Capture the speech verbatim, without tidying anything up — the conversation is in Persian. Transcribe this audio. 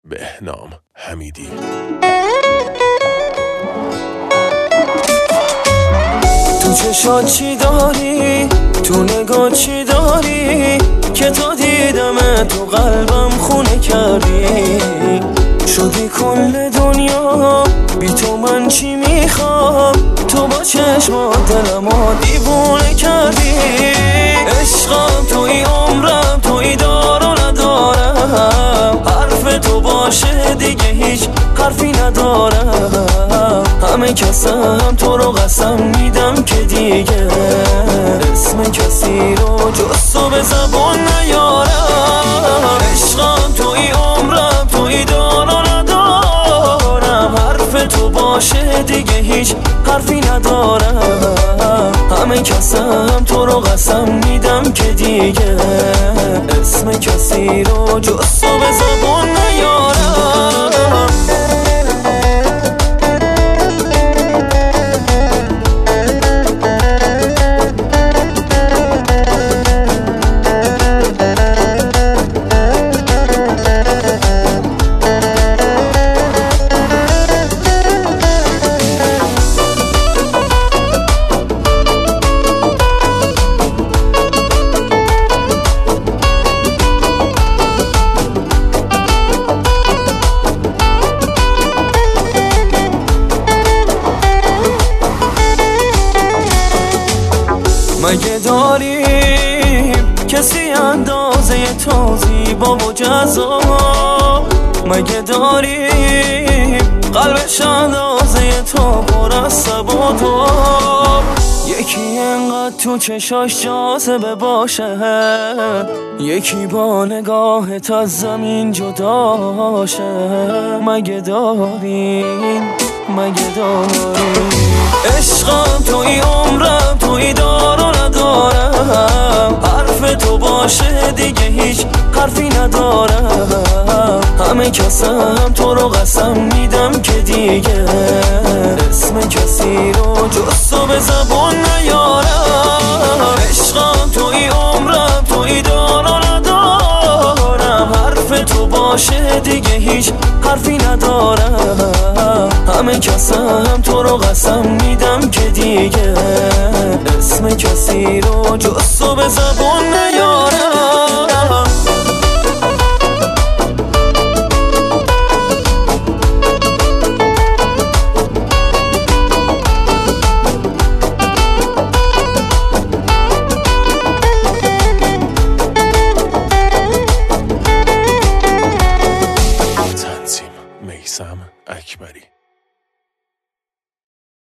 بهنام حمیدی. تو چشات چی داری؟ تو نگاه چی داری؟ که تا دیدم تو قلبم خونه کردی. شدی کل دنیا بی تو من چی میخوام؟ تو با چشمات دلمو دیوونه کردی. عشقم توی عمرم توی دار و ندارم. حرف تو باشه دیگه هیچ حرفی ندارم. همه کسم تو رو قسم میدم که دیگه اسم کسی رو جز تو به زبان نیارم. عشقم توی عمرم توی دار و ندارم. حرف تو باشه دیگه هیچ حرفی ندارم. همه کسم تو رو قسم میدم که دیگه اسم کسی رو جز تو به زبان نیارم. مگه داریم کسی اندازه تو زیبا و جذاب؟ مگه داریم قلبش اندازه تو پر از صبر و تاب؟ یکی انقدر تو چشاش جاذبه باشه، یکی با نگاهت از زمین جداشه. مگه داریم مگه داریم عشقم توی عمرم توی دار و ندارم. حرف تو باشه دیگه هیچ حرفی ندارم. همه کسم تو رو قسم میدم که دیگه اسم کسی رو جز تو به زبان نیارم. عشقم توی عمرم توی دار و ندارم. حرف تو باشه دیگه هیچ حرفی ندارم. همه کسم تو رو قسم میدم که دیگه اسم کسی رو جز تو به زبان نیارم. تنظیم میثم اکبری.